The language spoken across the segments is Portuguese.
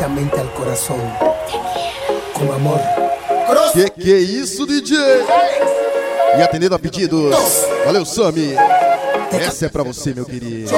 directamente al corazón. Con amor. Que é isso, DJ? E atendendo a pedidos. Valeu, Sami. Essa é pra você, meu querido.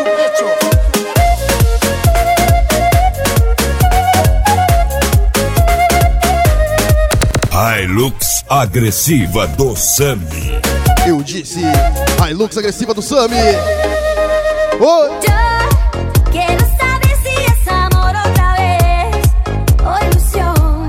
Hilux agressiva do Sami. Eu disse, Hilux agressiva do Sami. Oi! Quero saber se é amor outra vez ou ilusão.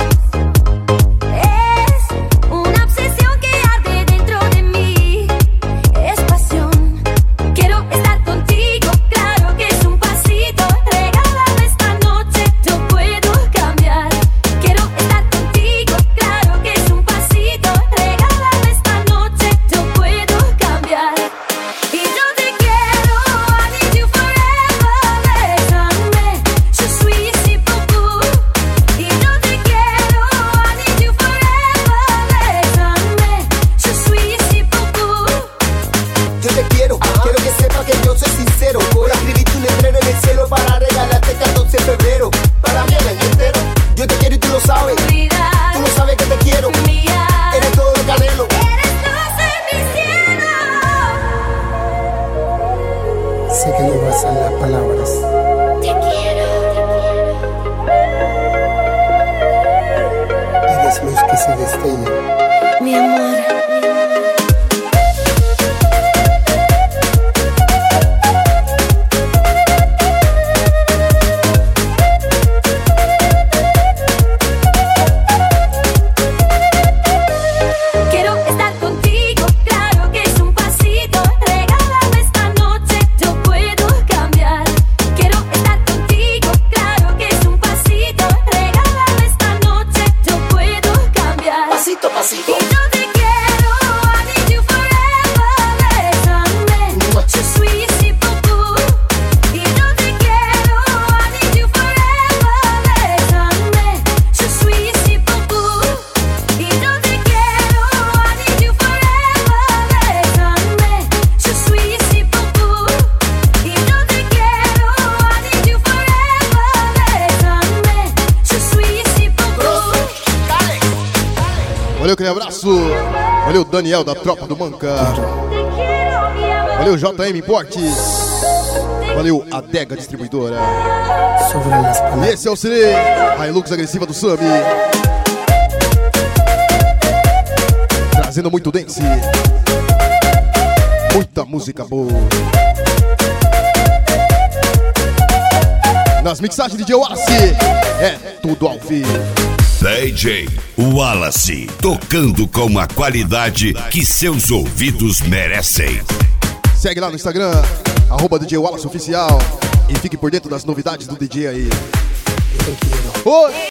Es una obsesión que arde dentro de mí. Es pasión. Quiero estar contigo, claro que es un pasito. Regálame esta noche, yo puedo cambiar. Quiero estar contigo, claro que es un pasito. Regálame esta noche, yo puedo cambiar. Y yo te quiero, I need you forever. Bésame, yo soy ese poco. Y yo te quiero, I need you forever. Bésame, yo soy ese poco. Yo te quiero, quiero que sepas que yo soy sincero. Voy a escribirte un letrero en el cielo para regalarte el 14 de febrero. Para mí el año entero. Yo te quiero y tú lo sabes. Tú lo sabes que te quiero. Eres todo lo que anhelo. Eres luz en mi cielo. Sé que no bastan las palabras. Te quiero. Eres luz que se destella. Mi amor. Quiero estar contigo, claro que es un pasito. Regálame esta noche, yo puedo cambiar. Quiero estar contigo, claro que es un pasito. Regálame esta noche, yo puedo cambiar. Pasito, pasito. Y yo te quiero, I need you forever. Bésame, yo soy ese poco. Y yo te quiero, I need you forever. Bésame, yo soy ese poco. Y yo te quiero, I need you forever. Bésame, yo soy ese poco. Y yo te quiero, I need you forever. Bésame, yo soy ese poco. Valeu, aquele abraço. Valeu, Daniel da Tropa do Manca. Valeu, JM Importes. Valeu, Adega Distribuidora. Sobran las palabras. Esse é o Cine, Hilux agressiva do Sami. Trazendo muito dance. Muita música boa. Nas mixagens de DJ Wallace, é tudo ao vivo. DJ Wallace, tocando com a qualidade que seus ouvidos merecem. Segue lá no Instagram, @DJ Wallace Oficial. E fique por dentro das novidades do DJ aí. Yo te quiero. Oi!